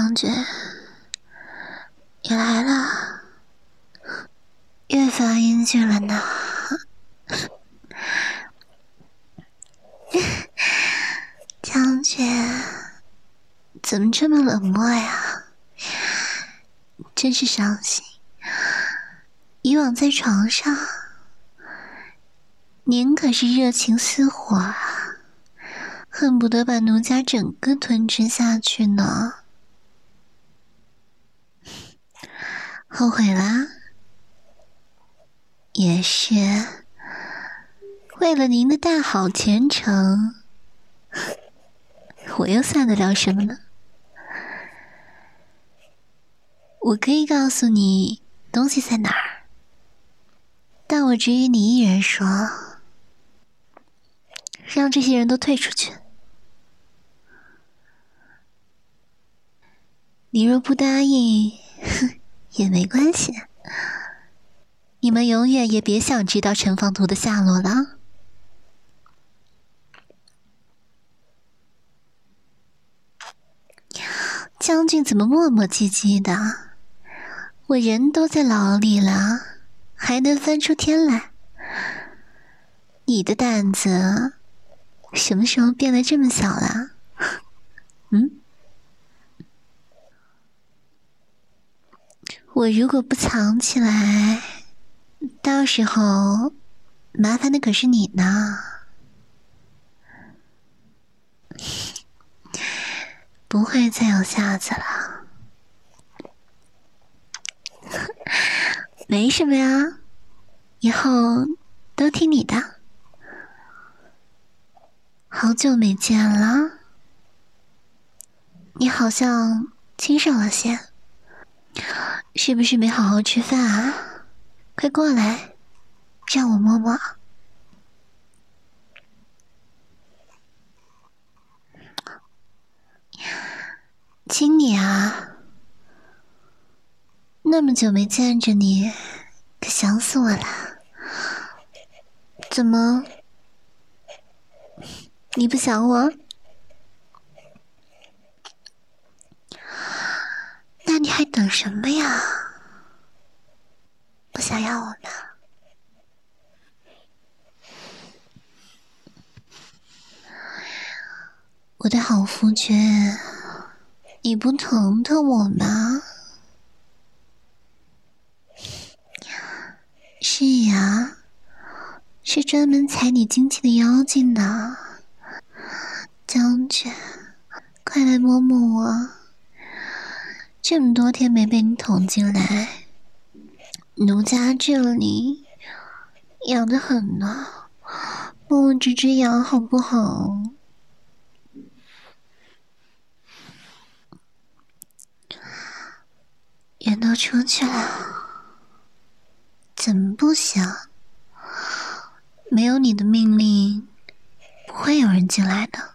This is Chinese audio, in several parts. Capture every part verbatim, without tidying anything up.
将军，你来了，越发英俊了呢。将军，怎么这么冷漠呀？真是伤心。以往在床上，您可是热情似火啊，恨不得把奴家整个吞吃下去呢。后悔啦？也是，为了您的大好前程，我又算得了什么呢？我可以告诉你东西在哪儿，但我只与你一人说，让这些人都退出去。你若不答应，也没关系，你们永远也别想知道陈方图的下落了。将军怎么磨磨唧唧的？我人都在牢里了，还能翻出天来？你的胆子什么时候变得这么小了？嗯？我如果不藏起来，到时候麻烦的可是你呢。不会再有下次了。没什么呀，以后都听你的。好久没见了，你好像清瘦了些，是不是没好好吃饭啊？快过来，让我摸摸。亲你啊，那么久没见着你，可想死我了。怎么，你不想我？那你还等什么呀？不想要我吗？我的好夫君，你不疼疼我吗？是呀，是专门踩你精气的妖精呢。将军，快来摸摸我，这么多天没被你捅进来，奴家这里痒得很呢，摸我这只痒好不好？人都出去了，怎么不行？没有你的命令，不会有人进来的。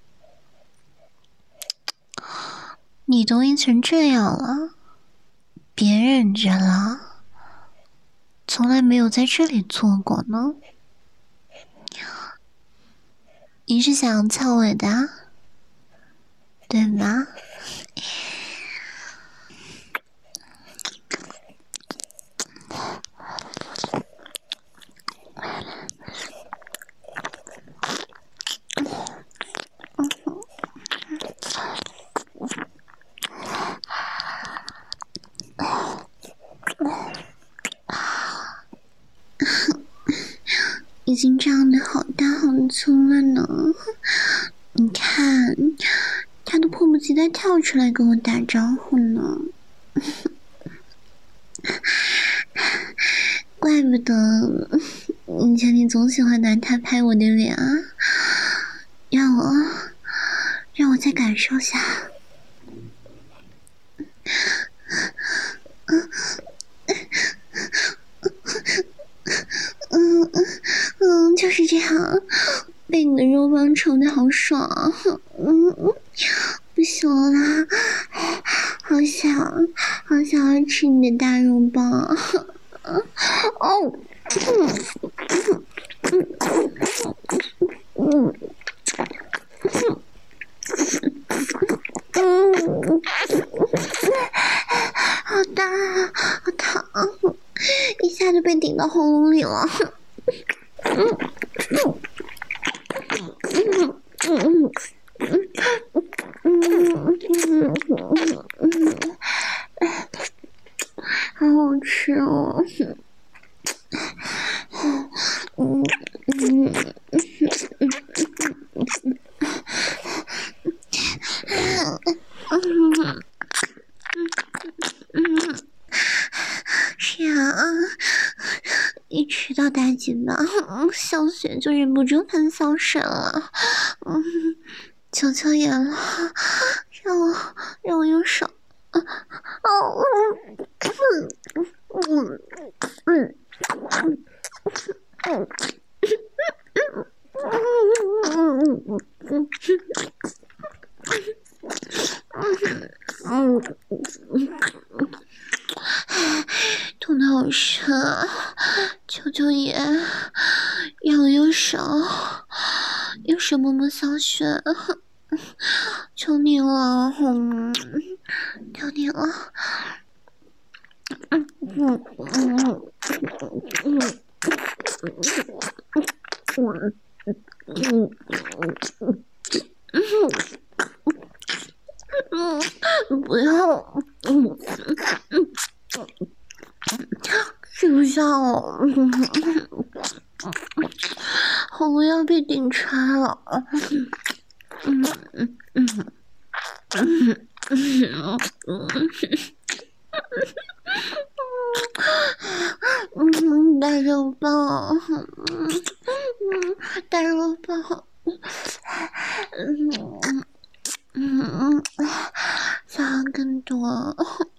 你都阴成这样了，别忍着了，从来没有在这里做过呢。你是想撬我的，对吗？已经长得好大好粗了呢，你看，他都迫不及待跳出来跟我打招呼呢。怪不得以前你总喜欢拿他拍我的脸啊，让我让我再感受下。嗯嗯嗯，就是这样，被你的肉棒抽的好爽，嗯，不行啦，好想好想要吃你的大肉棒，哦，嗯嗯嗯你了。嗯嗯嗯嗯嗯，好好吃哦。嗯嗯嗯嗯，是啊，一吃到大鸡巴，小雪就忍不住喷骚水了。嗯，求求爷了，让我让我用手。哦，嗯嗯嗯嗯嗯嗯痛得好深啊！求求爷，让我用手用手摸摸小雪，求你了，嗯，求你了。嗯嗯嗯嗯嗯嗯，不要，嗯嗯，吃不下哦，喉咙要被顶穿了。嗯嗯嗯嗯嗯嗯，大肉棒，嗯，大肉棒，嗯嗯，想要更多，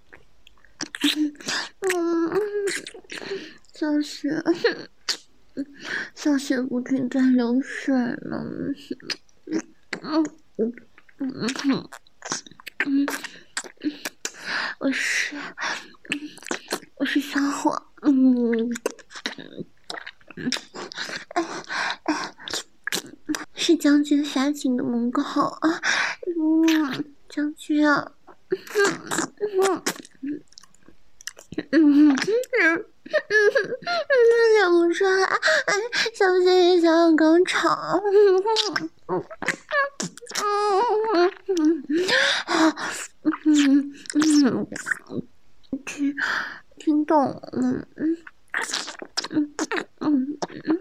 嗯，小雪，小雪不停在流水了，嗯嗯嗯嗯，我是我是小火，嗯。是将军发情的门口啊！嗯，将军啊！嗯嗯嗯嗯嗯，忍不住了，小心也想要高潮。嗯嗯嗯嗯嗯嗯，听听懂了，嗯嗯嗯嗯嗯。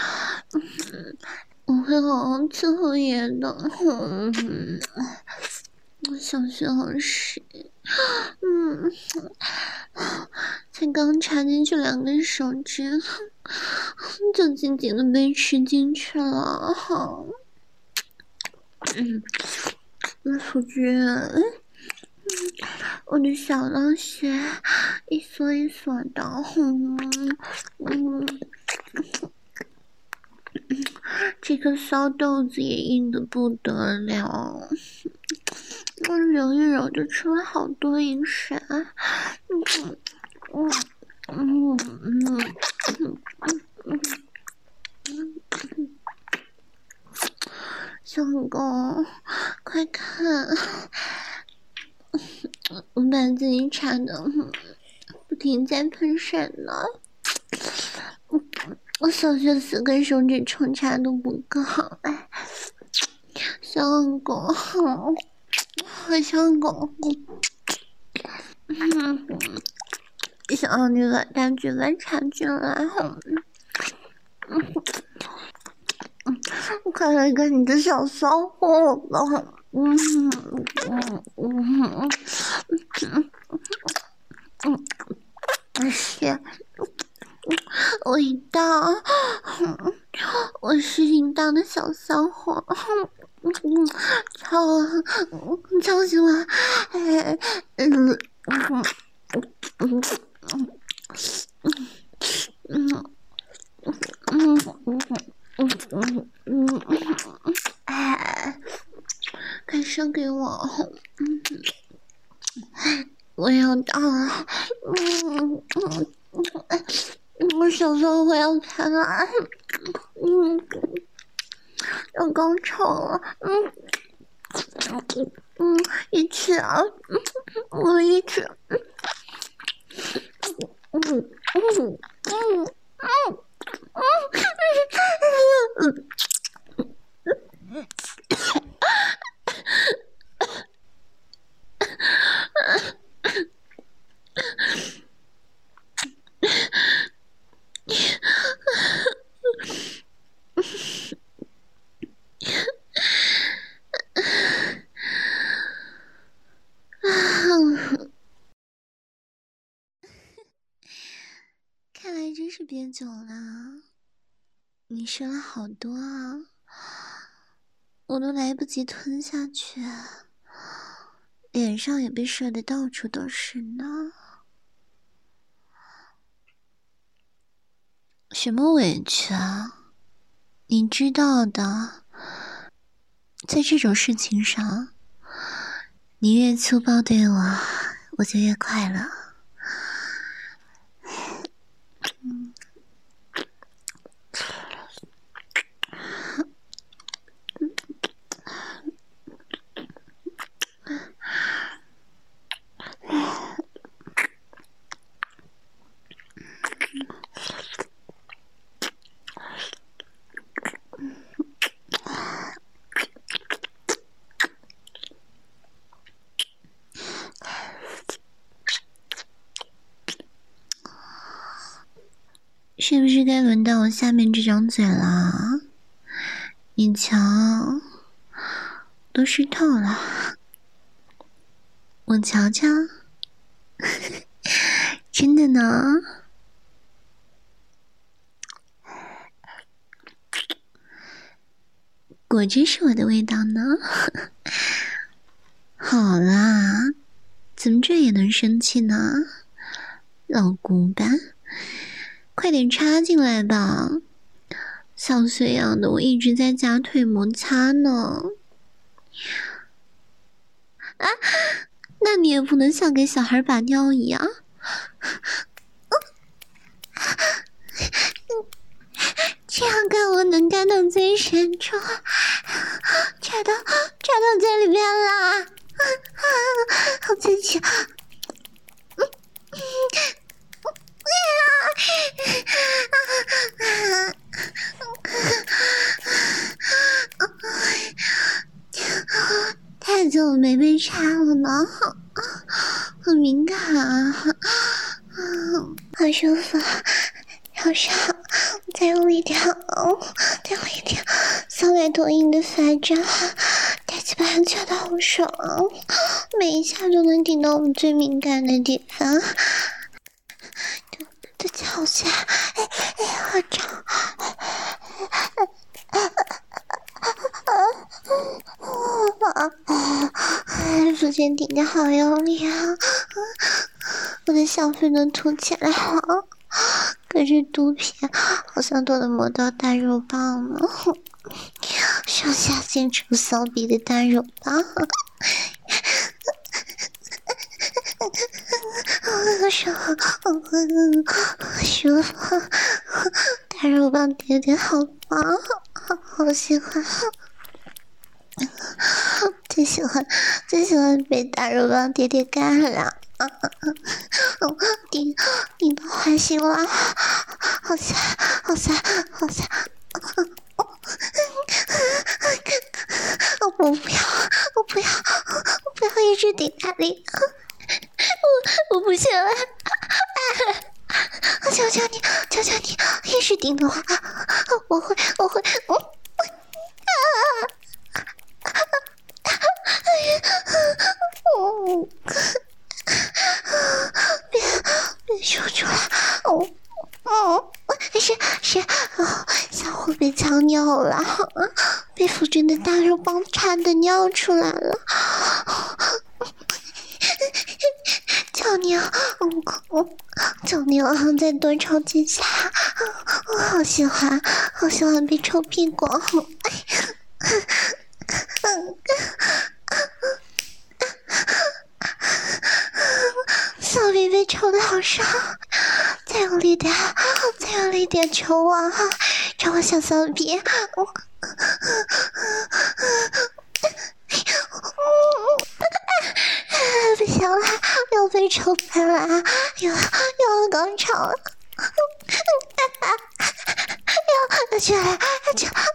我会好好伺候爷的。嗯，我小学好湿，嗯，才刚插进去两根手指，就紧紧的被吃进去了。好，嗯，那淑君，嗯，我的小老雪一缩一缩的，嗯嗯。这个骚豆子也硬的不得了，我揉一揉就出了好多饮水。嗯嗯嗯嗯嗯嗯，小狗，快看，我把自己插的不停在喷水呢。我小学四根手指冲插都不够，哎，小狗，好小狗，嗯，想要你把大嘴巴插进来，嗯，快来看你的小骚货吧，嗯嗯嗯嗯嗯，而且我一大，我是淫荡的小骚货，嗯，操，操死我，哎，嗯嗯嗯嗯嗯嗯嗯嗯，哎，快射给我，嗯，我要到了，嗯嗯嗯，我小骚货要开了，嗯，要高潮了，嗯嗯，一起啊，我一起，嗯嗯嗯嗯。 看来真是憋久了，你说了好多啊，我都来不及吞下去，脸上也被射得到处都是呢。什么委屈啊？你知道的，在这种事情上，你越粗暴对我，我就越快乐。嗯是不是该轮到我下面这张嘴了？你瞧，都湿透了，我瞧瞧，真的呢。果真是我的味道呢。好啦，怎么这也能生气呢？老古板，快点插进来吧！像碎样的，我一直在夹腿摩擦呢。啊，那你也不能像给小孩把尿一样。这样干我能干到最深处，插到插到最里面啦！好刺激！太久没被插了呢，很敏感啊，好舒服，好爽！再用力点，再用力点，小奶头硬的发胀，大鸡巴夹得好爽，每一下都能顶到我们最敏感的地方，都都翘起来，哎哎，好胀！逐渐顶得好用力啊！我的小腹都凸起来了，可是肚皮好像都能摸到大肉棒了，上下牵出骚逼的大肉棒，爽，舒服，大肉棒爹爹好棒，好喜欢。最喜欢最喜欢被大肉棒爹爹干了，啊啊啊！顶顶到坏心了，好香好香好香！我不要我不要我不要一直顶那里，我我不行了，啊！求求你求求你，一直顶的话，我会我会我啊！哦，别别说出来！哦哦，是是，哦，小虎被呛尿了，被夫君的大肉棒插的尿出来了。求你啊！嗯，求你了，再多抽几下！我好喜欢，好喜欢被抽屁股。小臂被抽的好爽，再用力点，再用力点，抽我，抽我小小臂！不行了，又被抽翻了，又又要高潮了！ 起来，起来，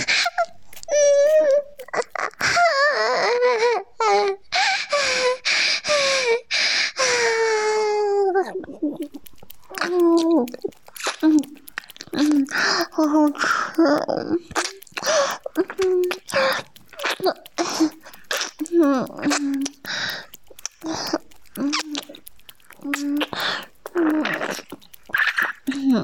嗯嗯嗯，好好吃，嗯嗯嗯嗯嗯嗯嗯。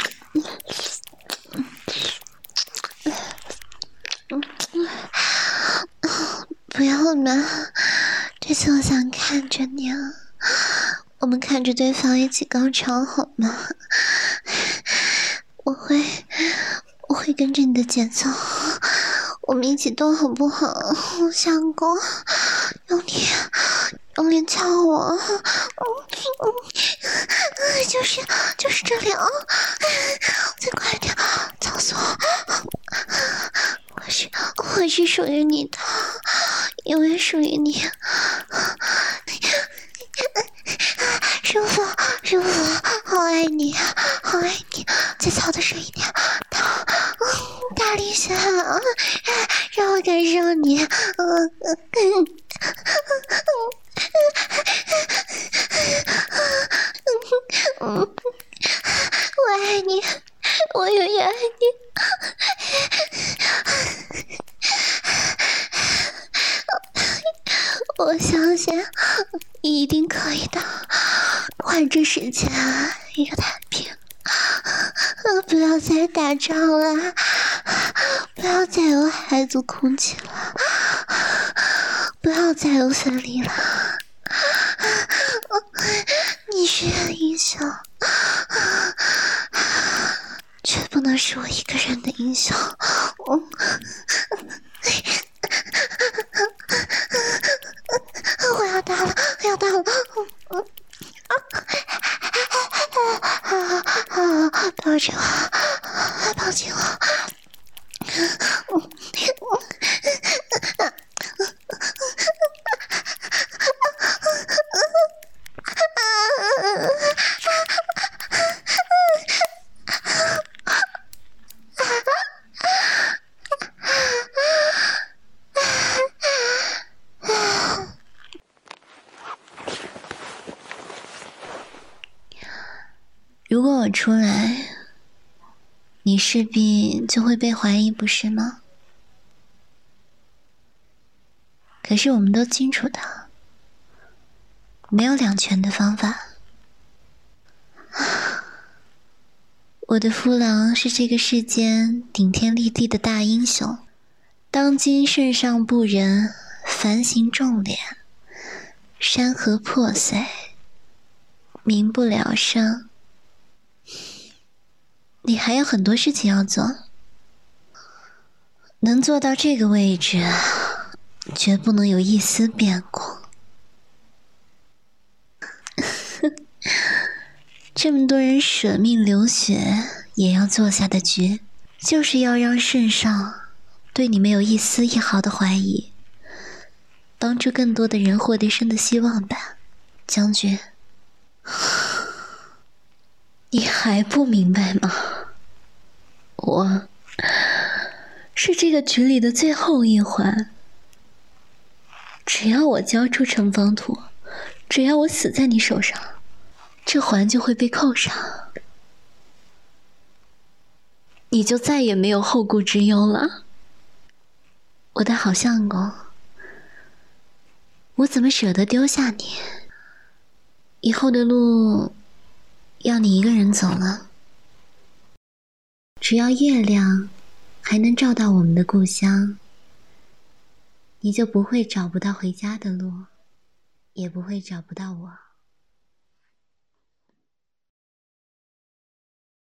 不要嘛，这次我想看着你啊，我们看着对方一起高潮好吗？我会，我会跟着你的节奏，我们一起动好不好？相公，用力，用力敲我，嗯嗯，就是就是这里啊，再快点，操死我！我是我是属于你的，永远属于你。舒服，舒服，好爱你，好爱你，再操的深一点，大，嗯，大力些，让我感受你，嗯嗯嗯嗯，我爱你，我永远爱你。我相信你一定可以的，换这世界一个太平，不要再打仗了，不要再有海族空气了，不要再有森林了。你是英雄，却不能是我一个人的英雄。我要大了，我要大了！嗯啊啊！抱着我，抱紧我！嗯如果我出来，你势必就会被怀疑，不是吗？可是我们都清楚的，没有两全的方法。我的夫郎是这个世间顶天立地的大英雄，当今圣上不仁，凡行重敛，山河破碎，民不聊生。你还有很多事情要做，能做到这个位置，绝不能有一丝变故。这么多人舍命流血也要做下的局，就是要让圣上对你没有一丝一毫的怀疑，帮助更多的人获得生的希望吧，将军。你还不明白吗？我是这个局里的最后一环，只要我交出城方图，只要我死在你手上，这环就会被扣上，你就再也没有后顾之忧了。我的好相公，我怎么舍得丢下你？以后的路要你一个人走了。只要月亮还能照到我们的故乡，你就不会找不到回家的路，也不会找不到我。